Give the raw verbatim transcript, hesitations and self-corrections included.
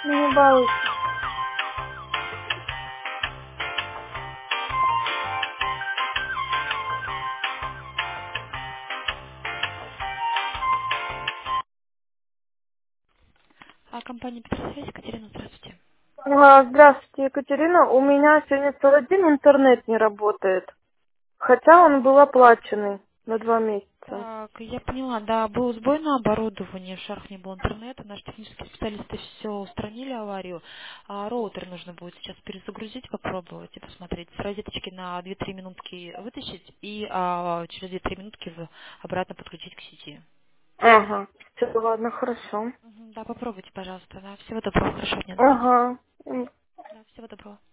Ну, не балуйся. А компания Петросвязь, Екатерина, здравствуйте. А, Здравствуйте, Екатерина. У меня сегодня целый день интернет не работает. Хотя он был оплаченный на два месяца. Так, я поняла, да, был сбой на оборудовании, в шарах не было интернета, наши технические специалисты все устранили аварию, а роутер нужно будет сейчас перезагрузить, попробовать и посмотреть, с розеточки на две-три минутки вытащить и а, через две-три минутки в- обратно подключить к сети. Ага. Все, ладно, хорошо. Мгм, да, попробуйте, пожалуйста, да, всего доброго, хорошего дня, до свидания. Ага. Да, всего доброго.